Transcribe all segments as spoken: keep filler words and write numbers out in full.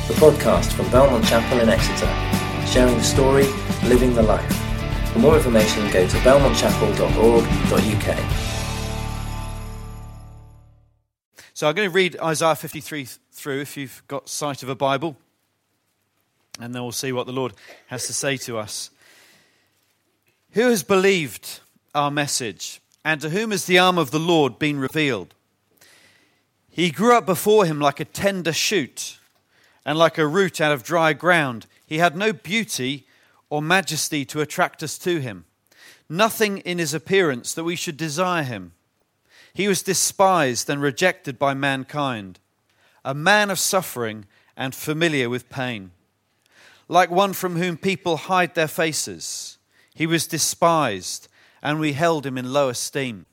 the podcast from Belmont Chapel in Exeter, sharing the story, living the life. For more information, go to belmont chapel dot org dot u k. So I'm going to read Isaiah fifty-three through, if you've got sight of a Bible, and then we'll see what the Lord has to say to us. Who has believed our message, and to whom has the arm of the Lord been revealed? He grew up before him like a tender shoot, and like a root out of dry ground. He had no beauty or majesty to attract us to him, nothing in his appearance that we should desire him. He was despised and rejected by mankind, a man of suffering and familiar with pain. Like one from whom people hide their faces, he was despised, and we held him in low esteem.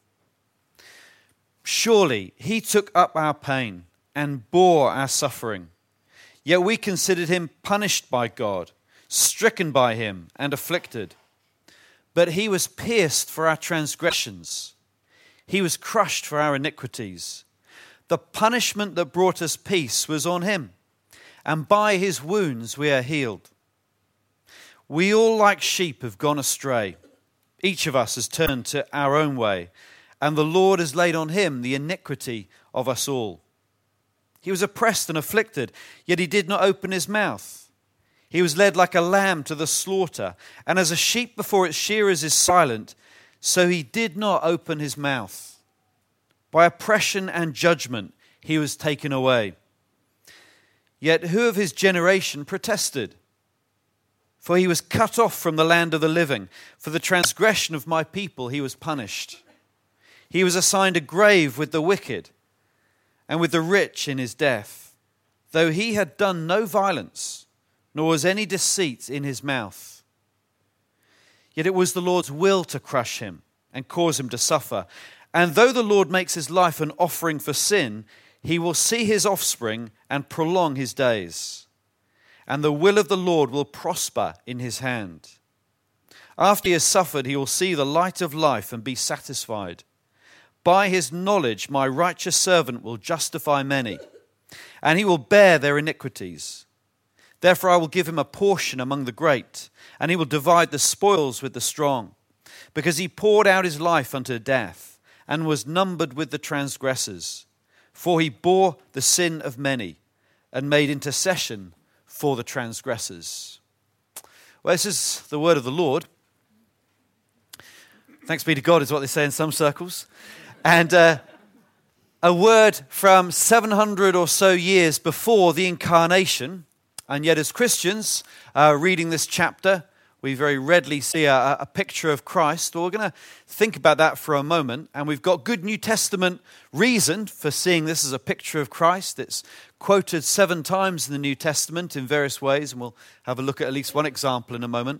Surely he took up our pain and bore our suffering. Yet we considered him punished by God, stricken by him and afflicted. But he was pierced for our transgressions. He was crushed for our iniquities. The punishment that brought us peace was on him, and by his wounds we are healed. We all like sheep have gone astray. Each of us has turned to our own way, and the Lord has laid on him the iniquity of us all. He was oppressed and afflicted, yet he did not open his mouth. He was led like a lamb to the slaughter, and as a sheep before its shearers is silent, so he did not open his mouth. By oppression and judgment he was taken away. Yet who of his generation protested? For he was cut off from the land of the living. For the transgression of my people he was punished. He was assigned a grave with the wicked, and with the rich in his death, though he had done no violence, nor was any deceit in his mouth. Yet it was the Lord's will to crush him and cause him to suffer. And though the Lord makes his life an offering for sin, he will see his offspring and prolong his days. And the will of the Lord will prosper in his hand. After he has suffered, he will see the light of life and be satisfied. By his knowledge, my righteous servant will justify many, and he will bear their iniquities. Therefore I will give him a portion among the great, and he will divide the spoils with the strong, because he poured out his life unto death, and was numbered with the transgressors. For he bore the sin of many, and made intercession for the transgressors. Well, this is the word of the Lord. Thanks be to God is what they say in some circles. And uh, a word from seven hundred or so years before the incarnation. And yet as Christians, uh, reading this chapter, we very readily see a, a picture of Christ. Well, we're going to think about that for a moment. And we've got good New Testament reason for seeing this as a picture of Christ. It's quoted seven times in the New Testament in various ways. And we'll have a look at at least one example in a moment.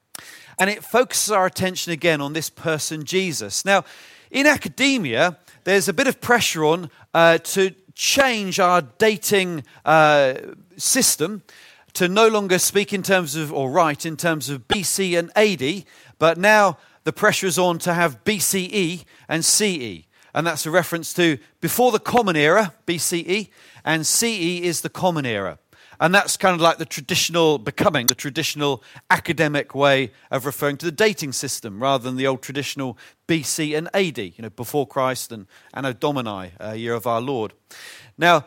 And it focuses our attention again on this person, Jesus. Now, in academia, there's a bit of pressure on uh, to change our dating uh, system to no longer speak in terms of, or write in terms of B C and A D, but now the pressure is on to have B C E and C E. And that's a reference to before the Common Era, B C E, and C E is the Common Era. And that's kind of like the traditional, becoming the traditional academic way of referring to the dating system rather than the old traditional B C and A D, you know, before Christ and Anno Domini, uh, year of our Lord. Now,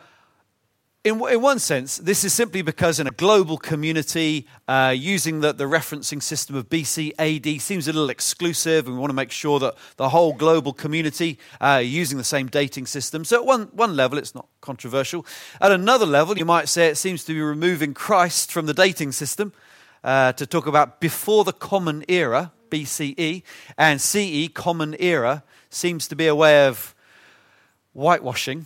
in, in one sense, this is simply because in a global community, uh, using the, the referencing system of B C A D seems a little exclusive, and we want to make sure that the whole global community uh, using the same dating system. So at one, one level, it's not controversial. At another level, you might say it seems to be removing Christ from the dating system uh, to talk about before the Common Era, B C E, and C E, Common Era, seems to be a way of whitewashing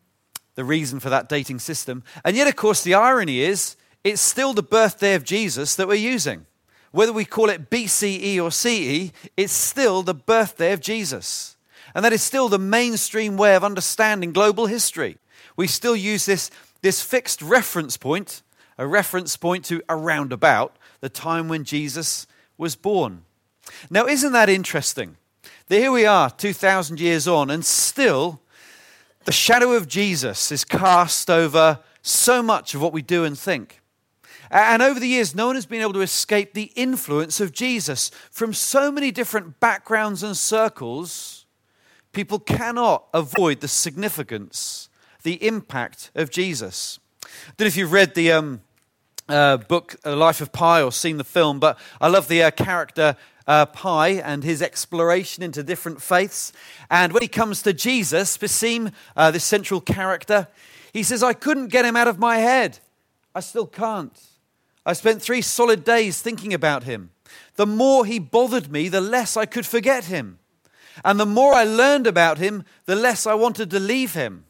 the reason for that dating system. And yet, of course, the irony is it's still the birthday of Jesus that we're using. Whether we call it B C E or C E, it's still the birthday of Jesus. And that is still the mainstream way of understanding global history. We still use this, this fixed reference point, a reference point to around about the time when Jesus was born. Now, isn't that interesting? That here we are, two thousand years on, and still the shadow of Jesus is cast over so much of what we do and think. And over the years, no one has been able to escape the influence of Jesus. From so many different backgrounds and circles, people cannot avoid the significance, the impact of Jesus. I don't know if you've read the um, uh, book, uh, Life of Pi, or seen the film, but I love the uh, character uh, Pi and his exploration into different faiths. And when he comes to Jesus, Basim, uh, this central character, he says, I couldn't get him out of my head. I still can't. I spent three solid days thinking about him. The more he bothered me, the less I could forget him. And the more I learned about him, the less I wanted to leave him.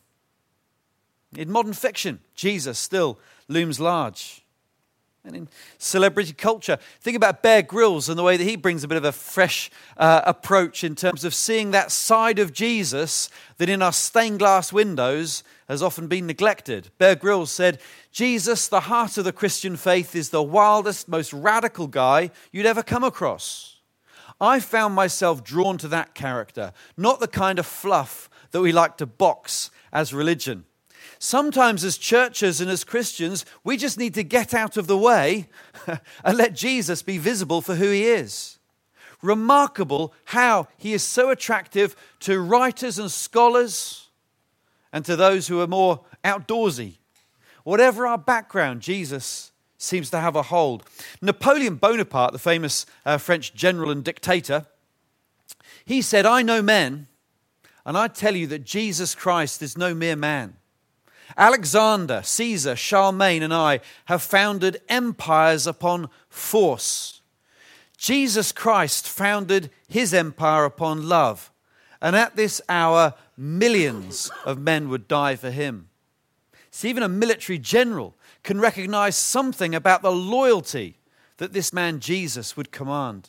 In modern fiction, Jesus still looms large. And in celebrity culture, think about Bear Grylls and the way that he brings a bit of a fresh uh, approach in terms of seeing that side of Jesus that in our stained glass windows has often been neglected. Bear Grylls said, Jesus, the heart of the Christian faith, is the wildest, most radical guy you'd ever come across. I found myself drawn to that character, not the kind of fluff that we like to box as religion. Sometimes as churches and as Christians, we just need to get out of the way and let Jesus be visible for who he is. Remarkable how he is so attractive to writers and scholars and to those who are more outdoorsy. Whatever our background, Jesus seems to have a hold. Napoleon Bonaparte, the famous uh, French general and dictator, he said, I know men, and I tell you that Jesus Christ is no mere man. Alexander, Caesar, Charlemagne, and I have founded empires upon force. Jesus Christ founded his empire upon love. And at this hour, millions of men would die for him. See, even a military general can recognize something about the loyalty that this man Jesus would command.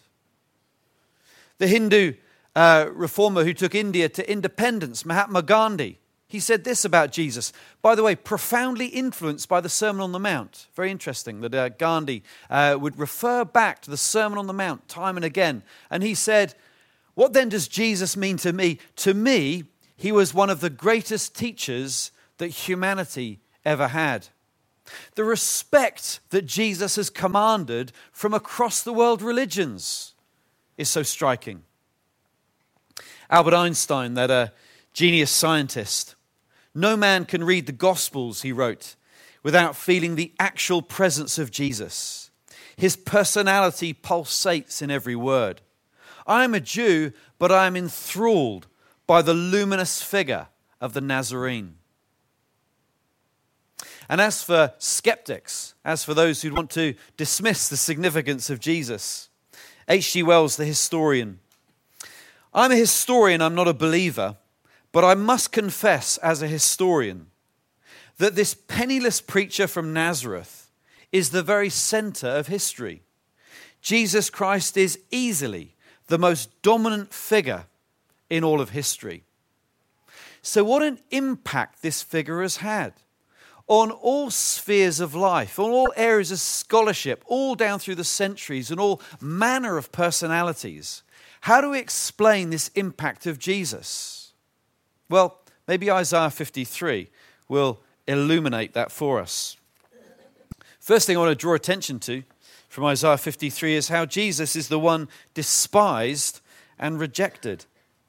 The Hindu uh, reformer who took India to independence, Mahatma Gandhi, he said this about Jesus. By the way, profoundly influenced by the Sermon on the Mount. Very interesting that uh, Gandhi uh, would refer back to the Sermon on the Mount time and again. And he said, what then does Jesus mean to me? To me, he was one of the greatest teachers that humanity ever had. The respect that Jesus has commanded from across the world religions is so striking. Albert Einstein, that uh, genius scientist, no man can read the Gospels, he wrote, without feeling the actual presence of Jesus. His personality pulsates in every word. I am a Jew, but I am enthralled by the luminous figure of the Nazarene. And as for skeptics, as for those who want to dismiss the significance of Jesus, H G Wells, the historian, I'm a historian, I'm not a believer, but I must confess as a historian that this penniless preacher from Nazareth is the very center of history. Jesus Christ is easily the most dominant figure in all of history. So what an impact this figure has had on all spheres of life, on all areas of scholarship, all down through the centuries and all manner of personalities. How do we explain this impact of Jesus? Well, maybe Isaiah fifty-three will illuminate that for us. First thing I want to draw attention to from Isaiah fifty-three is how Jesus is the one despised and rejected.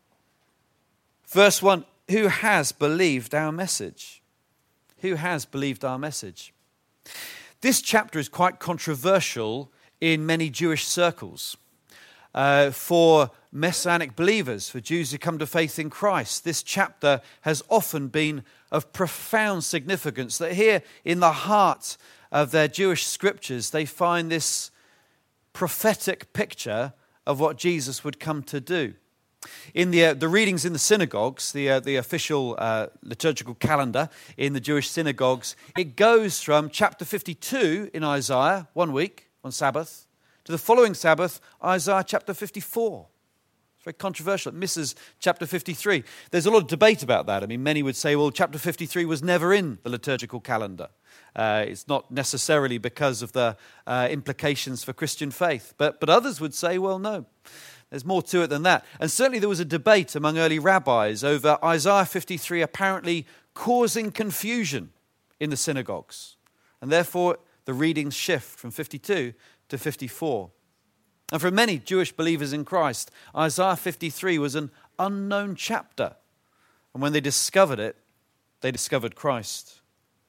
Verse one, who has believed our message? Who has believed our message? This chapter is quite controversial in many Jewish circles. Uh, for Messianic believers, for Jews who come to faith in Christ, this chapter has often been of profound significance, that here in the heart of their Jewish scriptures, they find this prophetic picture of what Jesus would come to do. In the uh, the readings in the synagogues, the uh, the official uh, liturgical calendar in the Jewish synagogues, it goes from chapter fifty-two in Isaiah, one week on Sabbath, to the following Sabbath, Isaiah chapter fifty-four. It's very controversial. It misses chapter fifty-three. There's a lot of debate about that. I mean, many would say, well, chapter fifty-three was never in the liturgical calendar. Uh, it's not necessarily because of the uh, implications for Christian faith. But, but others would say, well, no. There's more to it than that. And certainly there was a debate among early rabbis over Isaiah fifty-three apparently causing confusion in the synagogues. And therefore, the readings shift from fifty-two to fifty-four. And for many Jewish believers in Christ, Isaiah fifty-three was an unknown chapter. And when they discovered it, they discovered Christ.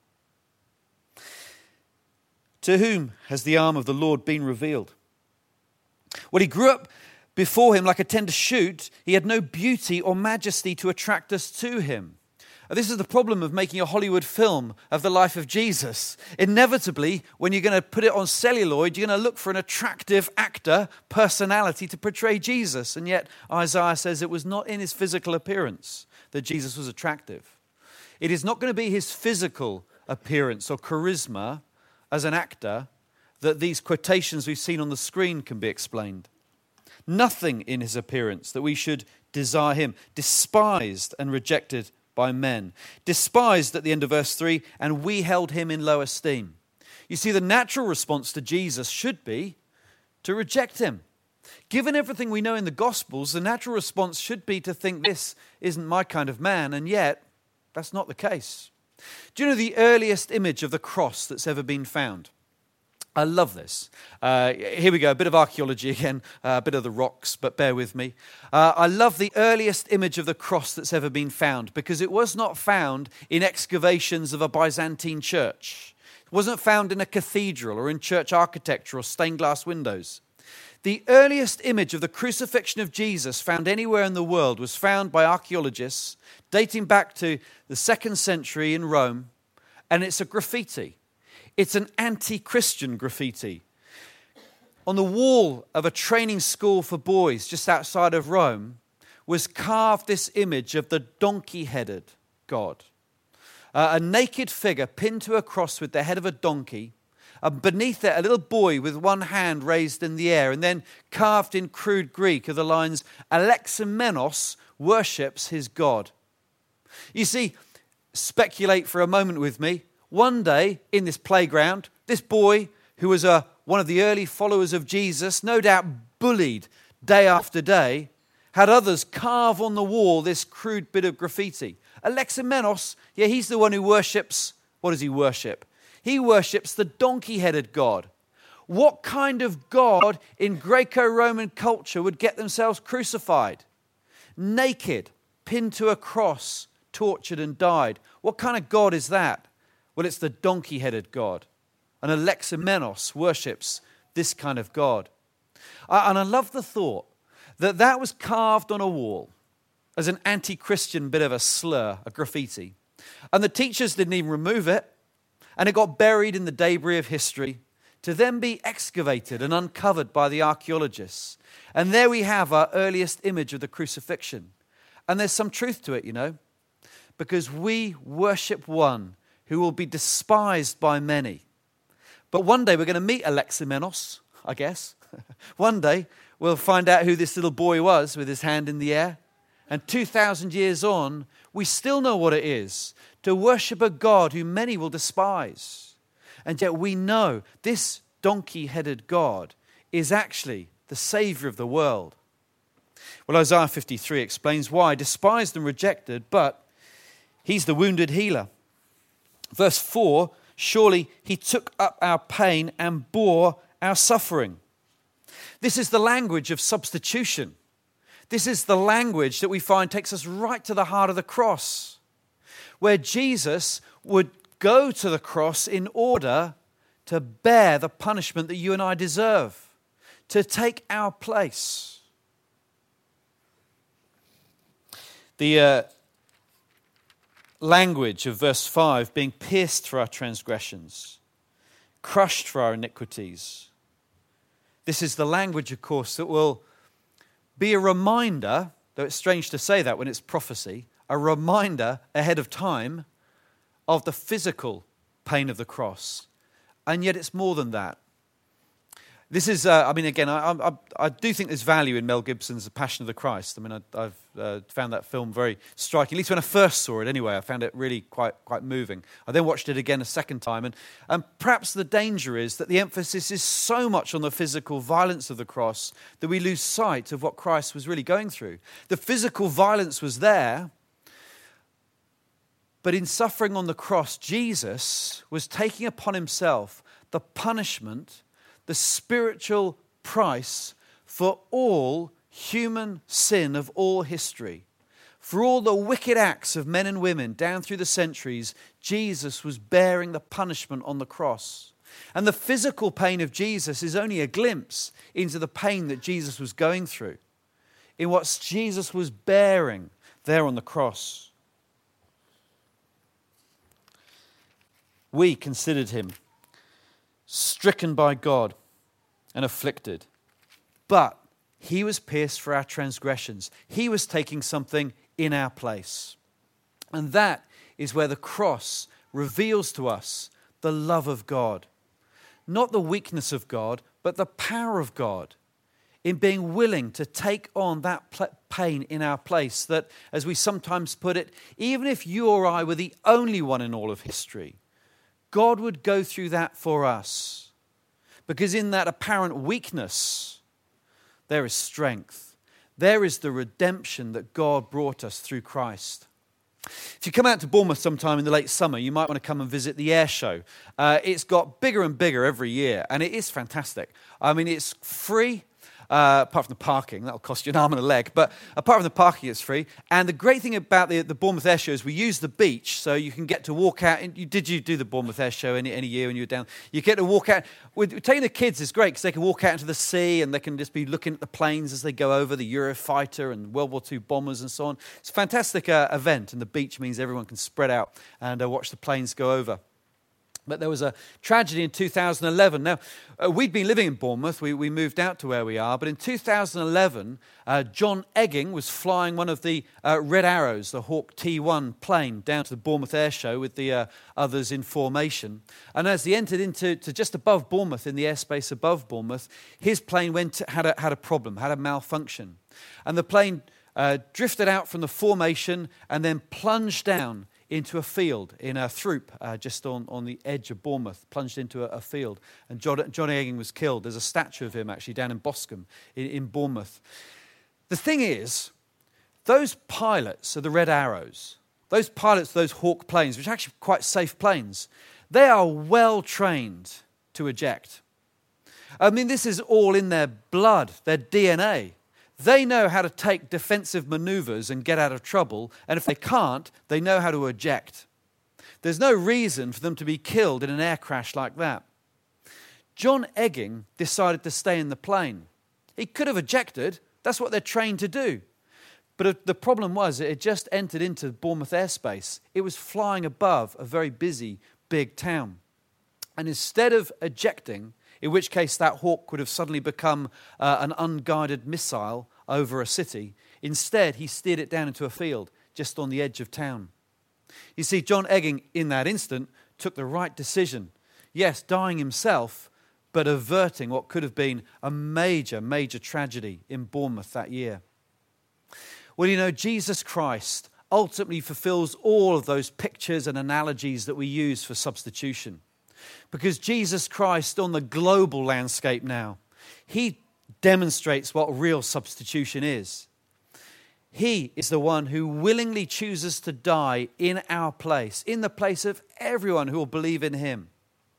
To whom has the arm of the Lord been revealed? Well, he grew up before him like a tender shoot. He had no beauty or majesty to attract us to him. This is the problem of making a Hollywood film of the life of Jesus. Inevitably, when you're going to put it on celluloid, you're going to look for an attractive actor, personality to portray Jesus. And yet, Isaiah says it was not in his physical appearance that Jesus was attractive. It is not going to be his physical appearance or charisma as an actor that these quotations we've seen on the screen can be explained. Nothing in his appearance that we should desire him, despised and rejected by men. Despised at the end of verse three, and we held him in low esteem. You see, the natural response to Jesus should be to reject him. Given everything we know in the Gospels, the natural response should be to think this isn't my kind of man, and yet that's not the case. Do you know the earliest image of the cross that's ever been found? I love this. Uh, here we go, a bit of archaeology again, uh, a bit of the rocks, but bear with me. Uh, I love the earliest image of the cross that's ever been found because it was not found in excavations of a Byzantine church. It wasn't found in a cathedral or in church architecture or stained glass windows. The earliest image of the crucifixion of Jesus found anywhere in the world was found by archaeologists dating back to the second century in Rome, and it's a graffiti. It's an anti-Christian graffiti. On the wall of a training school for boys just outside of Rome was carved this image of the donkey-headed God. Uh, a naked figure pinned to a cross with the head of a donkey, and beneath it a little boy with one hand raised in the air, and then carved in crude Greek are the lines, Alexamenos worships his God. You see, speculate for a moment with me. One day in this playground, this boy, who was a, one of the early followers of Jesus, no doubt bullied day after day, had others carve on the wall this crude bit of graffiti. Alexamenos, yeah, he's the one who worships, what does he worship? He worships the donkey-headed God. What kind of God in Greco-Roman culture would get themselves crucified? Naked, pinned to a cross, tortured and died. What kind of God is that? Well, it's the donkey-headed God. And Alexamenos worships this kind of God. And I love the thought that that was carved on a wall as an anti-Christian bit of a slur, a graffiti. And the teachers didn't even remove it. And it got buried in the debris of history to then be excavated and uncovered by the archaeologists. And there we have our earliest image of the crucifixion. And there's some truth to it, you know, because we worship one who will be despised by many. But one day we're going to meet Alexamenos, I guess. One day we'll find out who this little boy was with his hand in the air. And two thousand years on, we still know what it is to worship a God who many will despise. And yet we know this donkey-headed God is actually the Savior of the world. Well, Isaiah fifty-three explains why, despised and rejected, but he's the wounded healer. Verse four, surely he took up our pain and bore our suffering. This is the language of substitution. This is the language that we find takes us right to the heart of the cross, where Jesus would go to the cross in order to bear the punishment that you and I deserve, to take our place. The uh, language of verse five, being pierced for our transgressions, crushed for our iniquities. This is the language, of course, that will be a reminder, though it's strange to say that when it's prophecy, a reminder ahead of time of the physical pain of the cross. And yet it's more than that. This is, uh, I mean, again, I, I, I do think there's value in Mel Gibson's The Passion of the Christ. I mean, I, I've uh, found that film very striking. At least when I first saw it anyway, I found it really quite quite moving. I then watched it again a second time. And, and perhaps the danger is that the emphasis is so much on the physical violence of the cross that we lose sight of what Christ was really going through. The physical violence was there, But in suffering on the cross, Jesus was taking upon himself the punishment, the spiritual price for all human sin of all history. For all the wicked acts of men and women down through the centuries, Jesus was bearing the punishment on the cross. And the physical pain of Jesus is only a glimpse into the pain that Jesus was going through, in what Jesus was bearing there on the cross. We considered him stricken by God and afflicted, but he was pierced for our transgressions. He was taking something in our place. And that is where the cross reveals to us the love of God. Not the weakness of God, but the power of God in being willing to take on that pain in our place. That, as we sometimes put it, even if you or I were the only one in all of history, God would go through that for us. Because in that apparent weakness, there is strength. There is the redemption that God brought us through Christ. If you come out to Bournemouth sometime in the late summer, you might want to come and visit the air show. Uh, it's got bigger and bigger every year, and it is fantastic. I mean, it's free. Uh, apart from the parking, that'll cost you an arm and a leg. But apart from the parking, it's free. And the great thing about the, the Bournemouth Air Show is we use the beach, so you can get to walk out. And you, did you do the Bournemouth Air Show any, any year when you were down? You get to walk out. With, taking the kids is great because they can walk out into the sea and they can just be looking at the planes as they go over, the Eurofighter and World War Two bombers and so on. It's a fantastic uh, event, and the beach means everyone can spread out and uh, watch the planes go over. But there was a tragedy in two thousand eleven. Now, uh, we'd been living in Bournemouth. We, we moved out to where we are. But in two thousand eleven, uh, John Egging was flying one of the uh, Red Arrows, the Hawk T one plane, down to the Bournemouth Air Show with the uh, others in formation. And as he entered into to just above Bournemouth, in the airspace above Bournemouth, his plane went to, had, a, had a problem, had a malfunction. And the plane uh, drifted out from the formation and then plunged down into a field in a Throop, uh, just on, on the edge of Bournemouth, plunged into a, a field. And John, John Egging was killed. There's a statue of him actually down in Boscombe in, in Bournemouth. The thing is, those pilots of the Red Arrows, those pilots of those Hawk planes, which are actually quite safe planes, they are well trained to eject. I mean, this is all in their blood, their D N A. They know how to take defensive maneuvers and get out of trouble, and if they can't, they know how to eject. There's no reason for them to be killed in an air crash like that. John Egging decided to stay in the plane. He could have ejected. That's what they're trained to do. But the problem was it had just entered into Bournemouth airspace. It was flying above a very busy, big town. And instead of ejecting, in which case that Hawk would have suddenly become uh, an unguided missile over a city, instead he steered it down into a field just on the edge of town. You see, John Egging, in that instant, took the right decision. Yes, dying himself, but averting what could have been a major, major tragedy in Bournemouth that year. Well, you know, Jesus Christ ultimately fulfills all of those pictures and analogies that we use for substitution. Because Jesus Christ, on the global landscape now, he demonstrates what real substitution is. He is the one who willingly chooses to die in our place, in the place of everyone who will believe in him,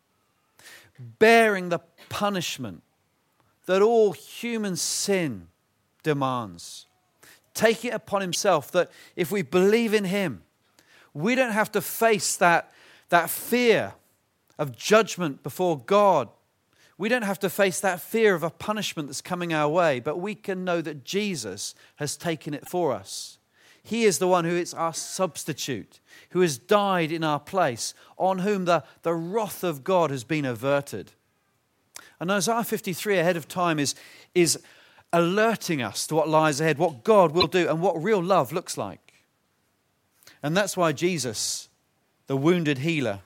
bearing the punishment that all human sin demands, taking it upon himself that if we believe in him, we don't have to face that, that fear of judgment before God. We don't have to face that fear of a punishment that's coming our way, but we can know that Jesus has taken it for us. He is the one who is our substitute, who has died in our place, on whom the, the wrath of God has been averted. And Isaiah fifty-three ahead of time is, is alerting us to what lies ahead, what God will do, and what real love looks like. And that's why Jesus, the wounded healer,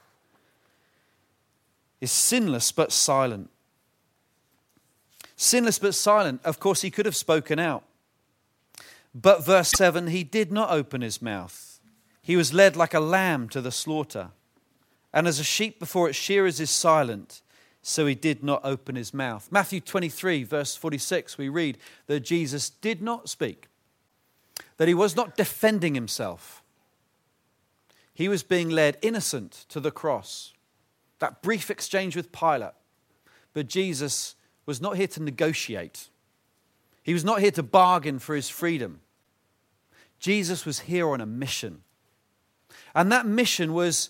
is sinless but silent. Sinless but silent. Of course, he could have spoken out. But verse seven, he did not open his mouth. He was led like a lamb to the slaughter. And as a sheep before its shearers is silent, so he did not open his mouth. Matthew twenty-three, verse forty-six, we read that Jesus did not speak, that he was not defending himself. He was being led innocent to the cross. That brief exchange with Pilate. But Jesus was not here to negotiate. He was not here to bargain for his freedom. Jesus was here on a mission. And that mission was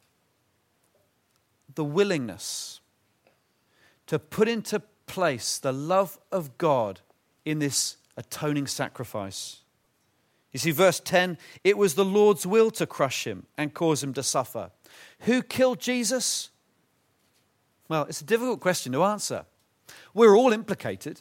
the willingness to put into place the love of God in this atoning sacrifice. You see, verse ten, it was the Lord's will to crush him and cause him to suffer. Who killed Jesus? Well, it's a difficult question to answer. We're all implicated.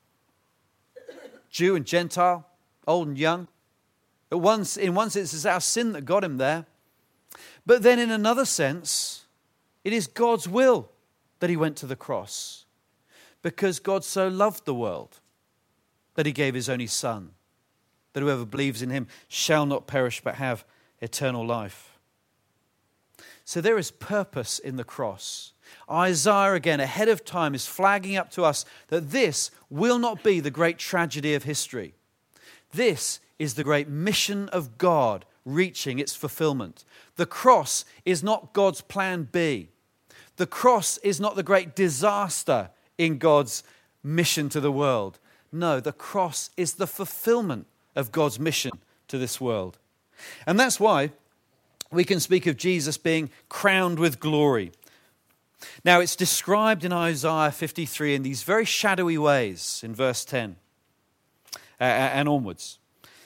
Jew and Gentile, old and young. In one sense, it's our sin that got him there. But then in another sense, it is God's will that he went to the cross. Because God so loved the world that he gave his only Son, that whoever believes in him shall not perish but have eternal life. So there is purpose in the cross. Isaiah, again, ahead of time, is flagging up to us that this will not be the great tragedy of history. This is the great mission of God reaching its fulfillment. The cross is not God's plan B. The cross is not the great disaster in God's mission to the world. No, the cross is the fulfillment of God's mission to this world. And that's why we can speak of Jesus being crowned with glory. Now, it's described in Isaiah fifty-three in these very shadowy ways in verse ten uh, and onwards.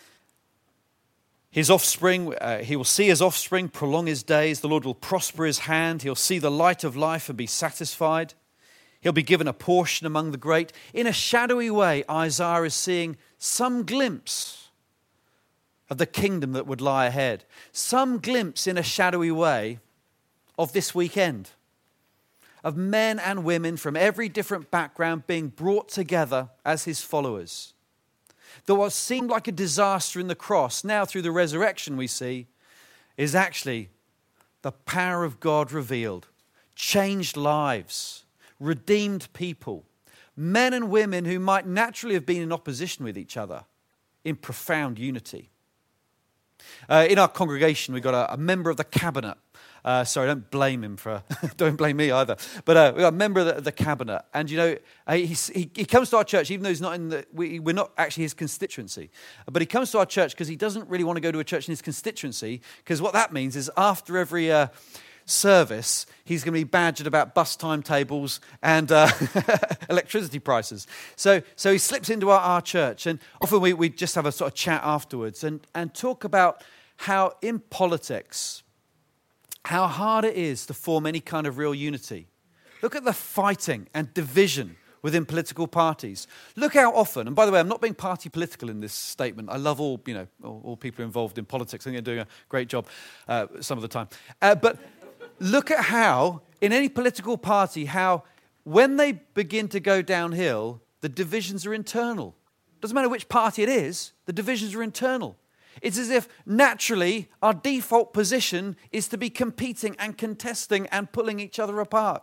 His offspring, uh, he will see his offspring prolong his days. The Lord will prosper his hand. He'll see the light of life and be satisfied. He'll be given a portion among the great. In a shadowy way, Isaiah is seeing some glimpse of the kingdom that would lie ahead. Some glimpse in a shadowy way of this weekend. Of men and women from every different background being brought together as his followers. That what seemed like a disaster in the cross, now through the resurrection we see, is actually the power of God revealed. Changed lives. Redeemed people. Men and women who might naturally have been in opposition with each other in profound unity. Uh, in our congregation, we've got a, a member of the cabinet. Uh, sorry, don't blame him for, don't blame me either. But uh, we've got a member of the, the cabinet. And, you know, uh, he, he, he comes to our church, even though he's not in the, we, we're not actually his constituency. But he comes to our church because he doesn't really want to go to a church in his constituency. Because what that means is after every uh, service, he's going to be badgered about bus timetables and uh, electricity prices. So so he slips into our, our church. And often we, we just have a sort of chat afterwards and, and talk about how in politics, how hard it is to form any kind of real unity. Look at the fighting and division within political parties. Look how often, and by the way, I'm not being party political in this statement. I love all, you know, all, all people involved in politics. I think they're doing a great job uh, some of the time. Uh, but look at how, in any political party, how when they begin to go downhill, the divisions are internal. Doesn't matter which party it is, the divisions are internal. It's as if naturally our default position is to be competing and contesting and pulling each other apart.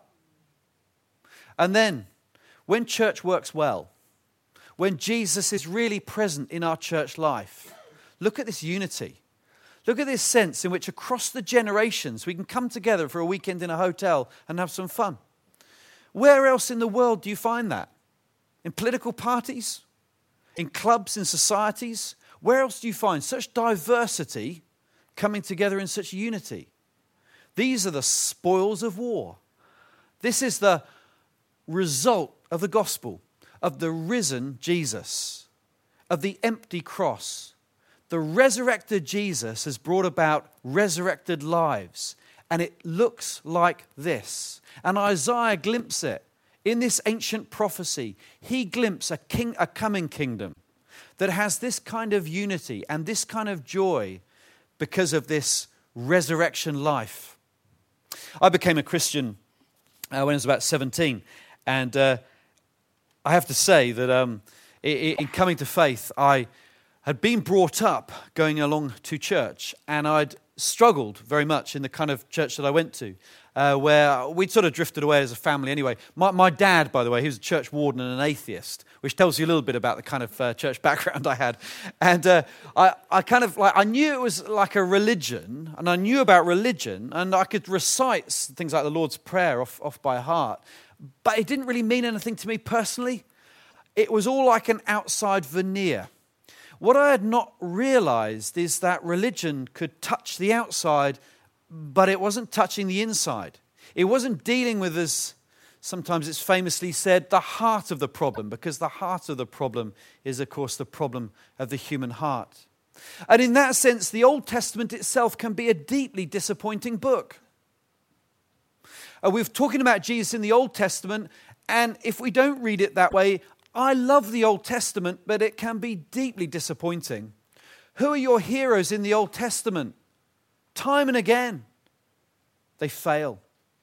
And then, when church works well, when Jesus is really present in our church life, look at this unity. Look at this sense in which across the generations we can come together for a weekend in a hotel and have some fun. Where else in the world do you find that? In political parties? In clubs, in societies? Where else do you find such diversity coming together in such unity? These are the spoils of war. This is the result of the gospel, of the risen Jesus, of the empty cross. The resurrected Jesus has brought about resurrected lives, and it looks like this. And Isaiah glimpses it in this ancient prophecy. He glimpses a king, a coming kingdom that has this kind of unity and this kind of joy because of this resurrection life. I became a Christian uh, when I was about seventeen, and uh, I have to say that um, in coming to faith, I had been brought up going along to church, and I'd struggled very much in the kind of church that I went to, uh, where we'd sort of drifted away as a family anyway. My, my dad, by the way, he was a church warden and an atheist, which tells you a little bit about the kind of uh, church background I had. And uh, I, I kind of like, I knew it was like a religion, and I knew about religion, and I could recite things like the Lord's Prayer off, off by heart, but it didn't really mean anything to me personally. It was all like an outside veneer. What I had not realized is that religion could touch the outside, but it wasn't touching the inside. It wasn't dealing with, as sometimes it's famously said, the heart of the problem, because the heart of the problem is, of course, the problem of the human heart. And in that sense, the Old Testament itself can be a deeply disappointing book. Uh, we're talking about Jesus in the Old Testament, and if we don't read it that way, I love the Old Testament, but it can be deeply disappointing. Who are your heroes in the Old Testament? Time and again, they fail.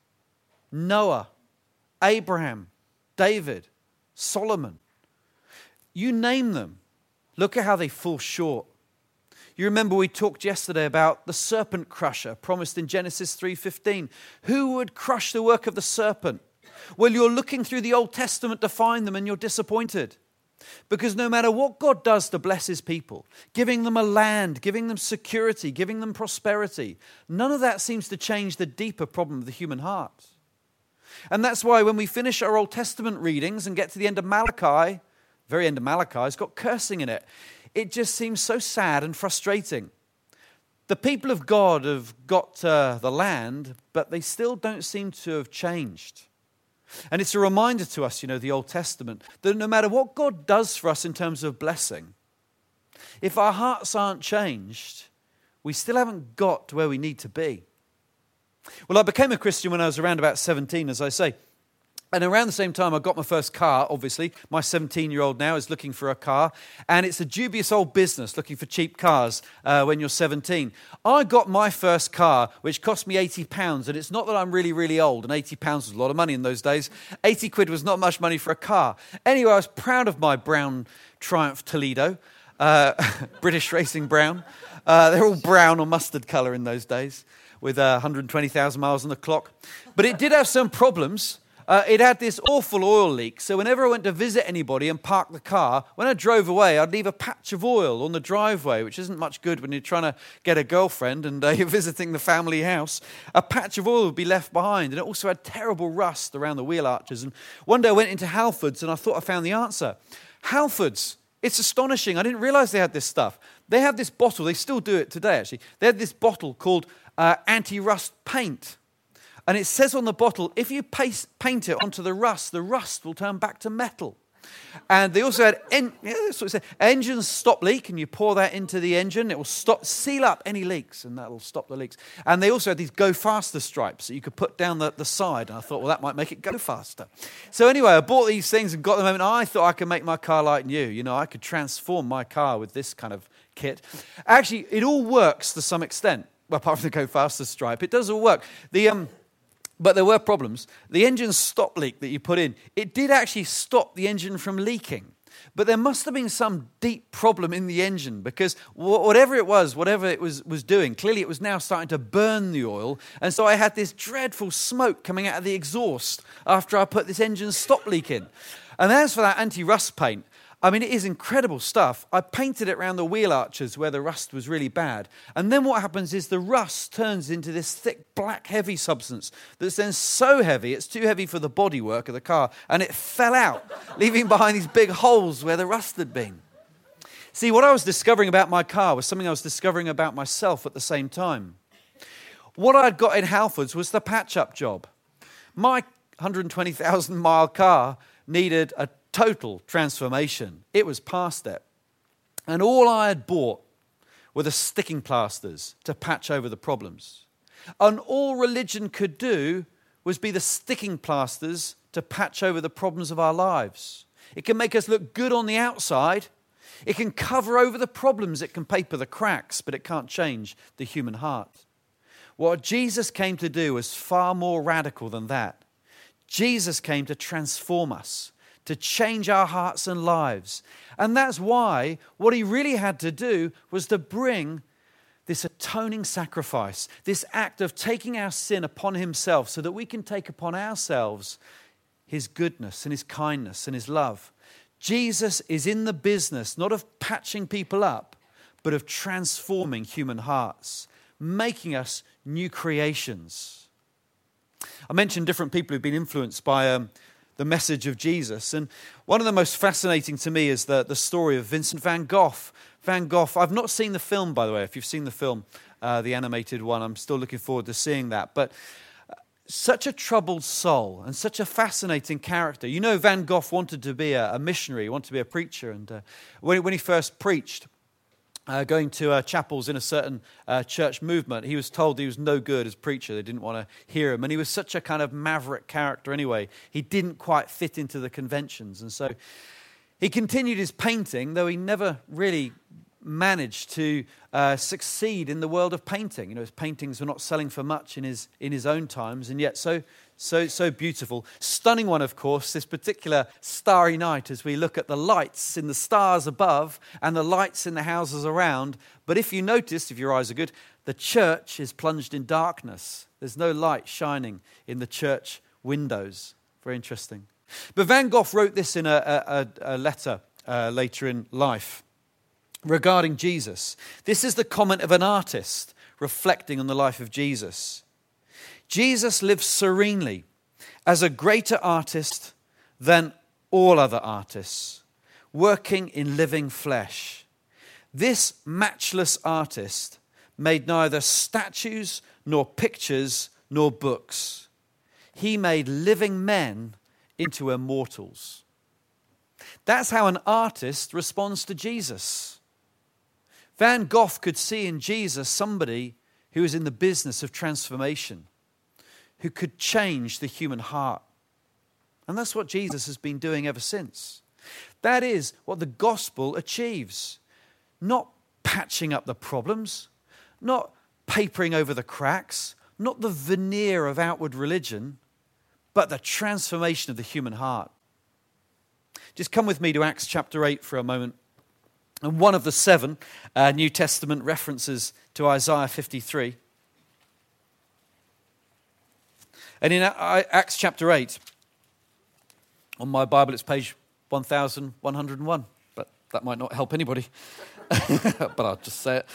Noah, Abraham, David, Solomon. You name them. Look at how they fall short. You remember we talked yesterday about the serpent crusher promised in Genesis three fifteen. Who would crush the work of the serpent? Well, you're looking through the Old Testament to find them and you're disappointed. Because no matter what God does to bless his people, giving them a land, giving them security, giving them prosperity, none of that seems to change the deeper problem of the human heart. And that's why when we finish our Old Testament readings and get to the end of Malachi, very end of Malachi, it's got cursing in it. It just seems so sad and frustrating. The people of God have got uh, the land, but they still don't seem to have changed. And it's a reminder to us, you know, the Old Testament, that no matter what God does for us in terms of blessing, if our hearts aren't changed, we still haven't got to where we need to be. Well, I became a Christian when I was around about seventeen, as I say. And around the same time, I got my first car, obviously. My seventeen-year-old now is looking for a car. And it's a dubious old business looking for cheap cars uh, when you're seventeen. I got my first car, which cost me eighty pounds. And it's not that I'm really, really old. And eighty pounds was a lot of money in those days. eighty quid was not much money for a car. Anyway, I was proud of my brown Triumph Toledo. Uh, British Racing Brown. Uh, they're all brown or mustard colour in those days, with uh, one hundred twenty thousand miles on the clock. But it did have some problems. Uh, it had this awful oil leak, so whenever I went to visit anybody and park the car, when I drove away, I'd leave a patch of oil on the driveway, which isn't much good when you're trying to get a girlfriend and uh, you're visiting the family house. A patch of oil would be left behind, and it also had terrible rust around the wheel arches. And one day I went into Halfords, and I thought I found the answer. Halfords, it's astonishing. I didn't realize they had this stuff. They have this bottle. They still do it today, actually. They had this bottle called uh, anti-rust paint. And it says on the bottle, if you paste, paint it onto the rust, the rust will turn back to metal. And they also had en- yeah, that's what it said. Engines stop leak, and you pour that into the engine. It will stop, seal up any leaks, and that will stop the leaks. And they also had these go faster stripes that you could put down the, the side. And I thought, well, that might make it go faster. So anyway, I bought these things and got them home, and I thought I could make my car like new. You know, I could transform my car with this kind of kit. Actually, it all works to some extent. Well, apart from the go faster stripe, it does all work. The um. But there were problems. The engine stop leak that you put in, it did actually stop the engine from leaking. But there must have been some deep problem in the engine, because whatever it was, whatever it was, was doing, clearly it was now starting to burn the oil. And so I had this dreadful smoke coming out of the exhaust after I put this engine stop leak in. And as for that anti-rust paint, I mean, it is incredible stuff. I painted it around the wheel arches where the rust was really bad. And then what happens is the rust turns into this thick, black, heavy substance that's then so heavy, it's too heavy for the bodywork of the car, and it fell out, leaving behind these big holes where the rust had been. See, what I was discovering about my car was something I was discovering about myself at the same time. What I'd got in Halfords was the patch-up job. My one hundred twenty thousand mile car needed a total transformation. It was past it. And all I had bought were the sticking plasters to patch over the problems. And all religion could do was be the sticking plasters to patch over the problems of our lives. It can make us look good on the outside. It can cover over the problems. It can paper the cracks, but it can't change the human heart. What Jesus came to do was far more radical than that. Jesus came to transform us, to change our hearts and lives. And that's why what he really had to do was to bring this atoning sacrifice, this act of taking our sin upon himself so that we can take upon ourselves his goodness and his kindness and his love. Jesus is in the business not of patching people up, but of transforming human hearts, making us new creations. I mentioned different people who've been influenced by um, the message of Jesus. And one of the most fascinating to me is the, the story of Vincent van Gogh. Van Gogh, I've not seen the film, by the way. If you've seen the film, uh, the animated one, I'm still looking forward to seeing that. But such a troubled soul and such a fascinating character. You know, Van Gogh wanted to be a, a missionary, he wanted to be a preacher. And uh, when, when he first preached, uh, going to uh, chapels in a certain uh, church movement, he was told he was no good as preacher. They didn't want to hear him. And he was such a kind of maverick character anyway. He didn't quite fit into the conventions. And so he continued his painting, though he never really managed to uh, succeed in the world of painting. You know, his paintings were not selling for much in his in his own times, and yet so so so beautiful. Stunning one, of course, this particular starry night as we look at the lights in the stars above and the lights in the houses around. But if you notice, if your eyes are good, the church is plunged in darkness. There's no light shining in the church windows. Very interesting. But Van Gogh wrote this in a, a, a letter uh, later in life regarding Jesus. This is the comment of an artist reflecting on the life of Jesus. Jesus lives serenely as a greater artist than all other artists, working in living flesh. This matchless artist made neither statues nor pictures nor books. He made living men into immortals. That's how an artist responds to Jesus. Van Gogh could see in Jesus somebody who was in the business of transformation, who could change the human heart. And that's what Jesus has been doing ever since. That is what the gospel achieves. Not patching up the problems, not papering over the cracks, not the veneer of outward religion, but the transformation of the human heart. Just come with me to Acts chapter eight for a moment. And one of the seven uh, New Testament references to Isaiah fifty-three. And in Acts chapter eight, on my Bible it's page one thousand one hundred one, but that might not help anybody. But I'll just say it.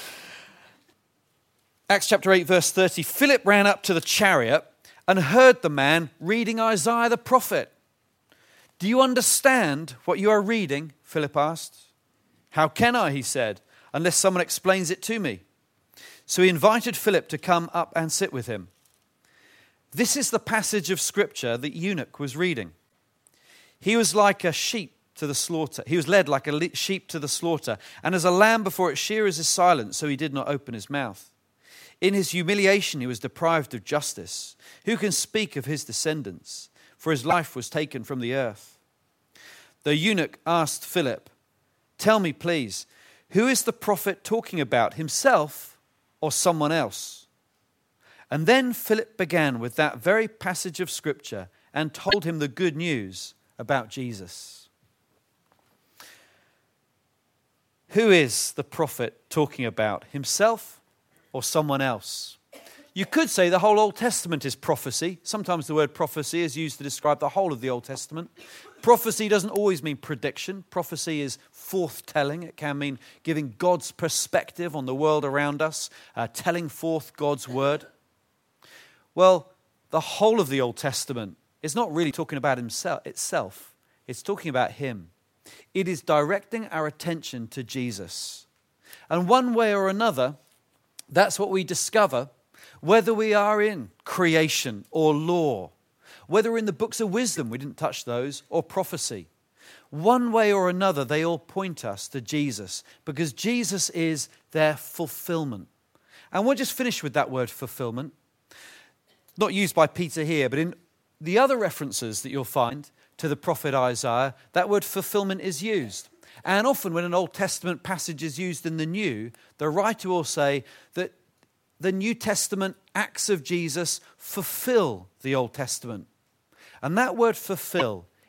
Acts chapter eight, verse thirty, Philip ran up to the chariot and heard the man reading Isaiah the prophet. Do you understand what you are reading? Philip asked. How can I, he said, unless someone explains it to me? So he invited Philip to come up and sit with him. This is the passage of scripture that eunuch was reading. He was like a sheep to the slaughter. He was led like a sheep to the slaughter, and as a lamb before its shearers is silent, so he did not open his mouth. In his humiliation he was deprived of justice. Who can speak of his descendants? For his life was taken from the earth. The eunuch asked Philip, tell me, please, who is the prophet talking about, himself or someone else? And then Philip began with that very passage of scripture and told him the good news about Jesus. Who is the prophet talking about, himself or someone else? You could say the whole Old Testament is prophecy. Sometimes the word prophecy is used to describe the whole of the Old Testament. Prophecy doesn't always mean prediction. Prophecy is forthtelling. It can mean giving God's perspective on the world around us, uh, telling forth God's word. Well, the whole of the Old Testament is not really talking about himself, itself. It's talking about him. It is directing our attention to Jesus. And one way or another, that's what we discover, whether we are in creation or law, whether we're in the books of wisdom, we didn't touch those, or prophecy. One way or another, they all point us to Jesus, because Jesus is their fulfillment. And we'll just finish with that word fulfillment. Not used by Peter here, but in the other references that you'll find to the prophet Isaiah, that word fulfillment is used. And often when an Old Testament passage is used in the New, the writer will say that the New Testament acts of Jesus fulfill the Old Testament. And that word fulfill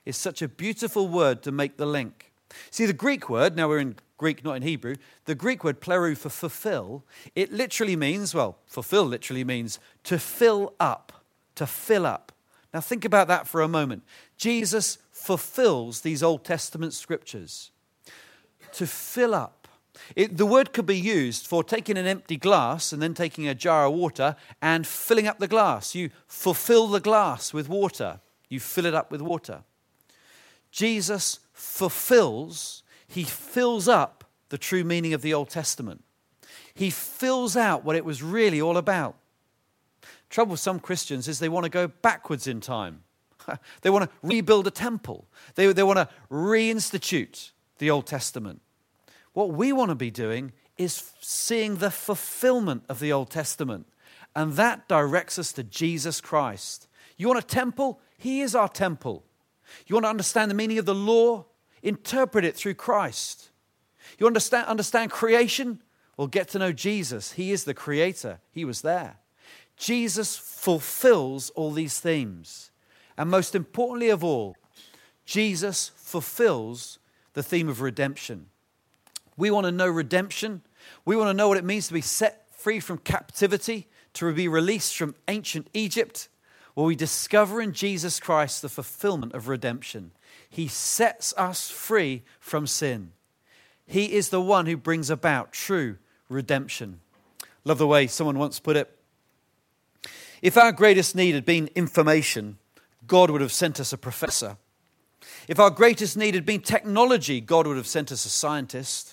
is such a beautiful word to make the link. See, the Greek word, now we're in Greek, not in Hebrew, the Greek word plerou for fulfill, it literally means, well, fulfill literally means to fill up, to fill up. Now think about that for a moment. Jesus fulfills these Old Testament scriptures. To fill up. It, the word could be used for taking an empty glass and then taking a jar of water and filling up the glass. You fulfill the glass with water. You fill it up with water. Jesus fulfills, he fills up the true meaning of the Old Testament. He fills out what it was really all about. Trouble with some Christians is they want to go backwards in time. They want to rebuild a temple. They, they want to reinstitute the Old Testament. What we want to be doing is seeing the fulfillment of the Old Testament. And that directs us to Jesus Christ. You want a temple? He is our temple. You want to understand the meaning of the law? Interpret it through Christ. You understand, understand creation? Well, get to know Jesus. He is the creator. He was there. Jesus fulfills all these themes. And most importantly of all, Jesus fulfills the theme of redemption. We want to know redemption. We want to know what it means to be set free from captivity, to be released from ancient Egypt. Well, we discover in Jesus Christ the fulfillment of redemption. He sets us free from sin. He is the one who brings about true redemption. Love the way someone once put it. If our greatest need had been information, God would have sent us a professor. If our greatest need had been technology, God would have sent us a scientist.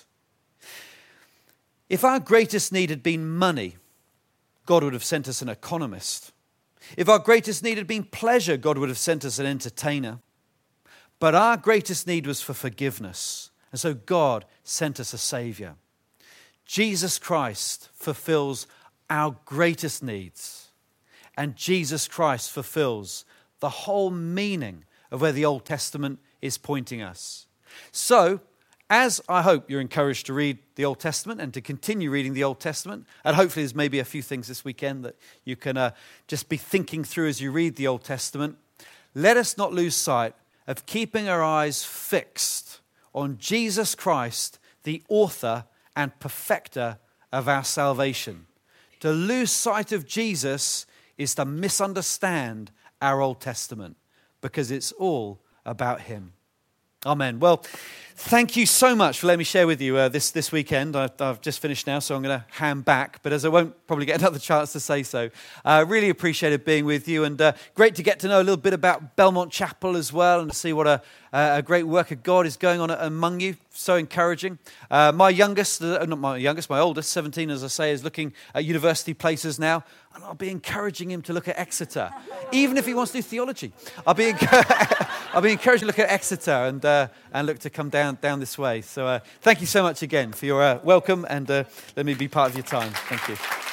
If our greatest need had been money, God would have sent us an economist. If our greatest need had been pleasure, God would have sent us an entertainer. But our greatest need was for forgiveness. And so God sent us a Savior. Jesus Christ fulfills our greatest needs. And Jesus Christ fulfills the whole meaning of where the Old Testament is pointing us. So, as I hope you're encouraged to read the Old Testament and to continue reading the Old Testament, and hopefully there's maybe a few things this weekend that you can uh, just be thinking through as you read the Old Testament, let us not lose sight of keeping our eyes fixed on Jesus Christ, the author and perfecter of our salvation. To lose sight of Jesus is to misunderstand our Old Testament, because it's all about him. Amen. Well, thank you so much for letting me share with you uh, this, this weekend. I, I've just finished now, so I'm going to hand back. But as I won't probably get another chance to say so, I uh, really appreciated being with you. And uh, great to get to know a little bit about Belmont Chapel as well, and to see what a, a great work of God is going on among you. So encouraging. Uh, my youngest, uh, not my youngest, my oldest, seventeen, as I say, is looking at university places now. And I'll be encouraging him to look at Exeter, even if he wants to do theology. I'll be, enc- I'll be encouraged to look at Exeter and uh, and look to come down down this way. So uh, thank you so much again for your uh, welcome, and uh, let me be part of your time. Thank you.